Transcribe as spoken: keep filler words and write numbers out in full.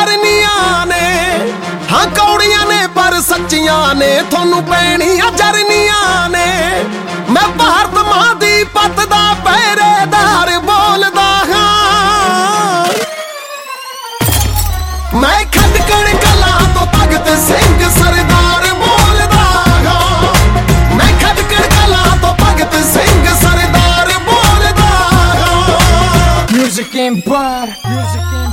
ਕਰਨੀਆਂ ਨੇ, ਹਾਂ ਕੌੜੀਆਂ ਨੇ ਪਰ ਸੱਚੀਆਂ ਨੇ, ਤੁਹਾਨੂੰ ਪੈਣੀਆਂ ਜਰਨੀਆਂ ਨੇ। ਮੈਂ ਭਾਰਤ ਮਾਂ ਦੀ ਪੱਤ ਦਾ ਪਹਿਰੇਦਾਰ ਬੋਲਦਾ ਹਾਂ, ਮੈਂ ਖਟਕੜ ਕਲਾਂ ਤੋਂ ਭਗਤ ਸਿੰਘ ਸਰਦਾਰ ਬੋਲਦਾ ਹਾਂ, ਮੈਂ ਖਟਕੜ ਕਲਾਂ ਤੋਂ ਭਗਤ ਸਿੰਘ ਸਰਦਾਰ ਬੋਲਦਾ ਹਾਂ। Music Empire, Music Empire.